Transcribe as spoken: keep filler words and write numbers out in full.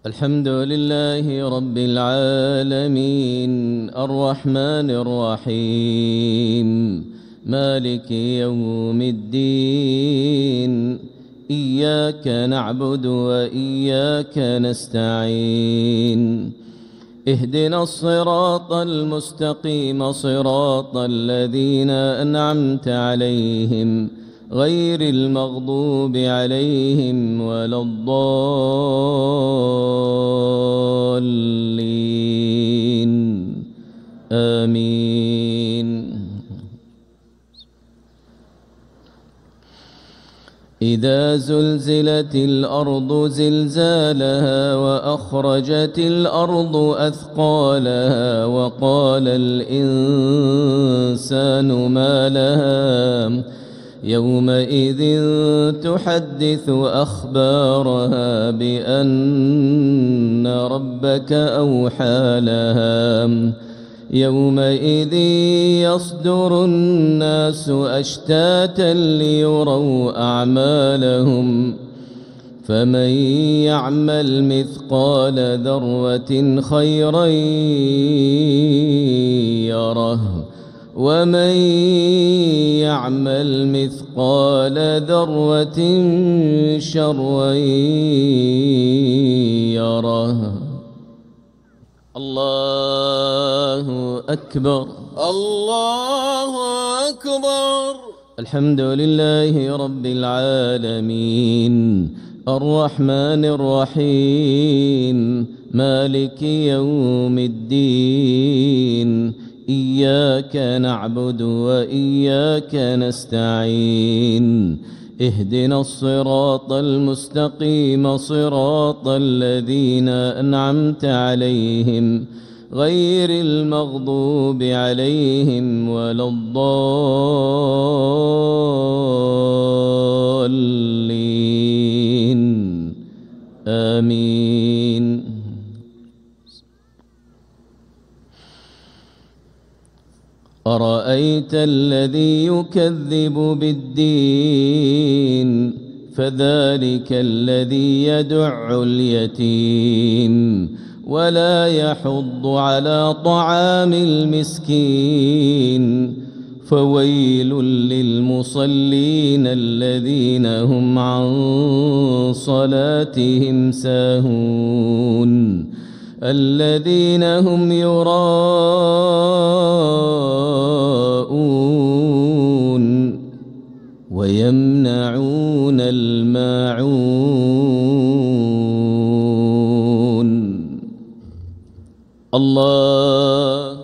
الحمد لله رب العالمين الرحمن الرحيم مالك يوم الدين إياك نعبد وإياك نستعين اهدنا الصراط المستقيم صراط الذين أنعمت عليهم غير المغضوب عليهم ولا الضالين آمين. إذا زلزلت الأرض زلزالها وأخرجت الأرض أثقالها وقال الإنسان ما لها يومئذ تحدث أخبارها بأن ربك أوحى لها يومئذ يصدر الناس أشتاتا ليروا أعمالهم فمن يعمل مثقال ذرة خيرا يره ومن يعمل مثقال ذرة شرا يره. الله أكبر الله أكبر. الحمد لله رب العالمين الرحمن الرحيم مالك يوم الدين إياك نعبد وإياك نستعين اهدنا الصراط المستقيم صراط الذين أنعمت عليهم غير المغضوب عليهم ولا الضالين آمين. أرأيت الذي يكذب بالدين فذلك الذي يدع اليتيم ولا يحض على طعام المسكين فويل للمصلين الذين هم عن صلاتهم ساهون الذين هم يراءون ويمنعون الماعون. الله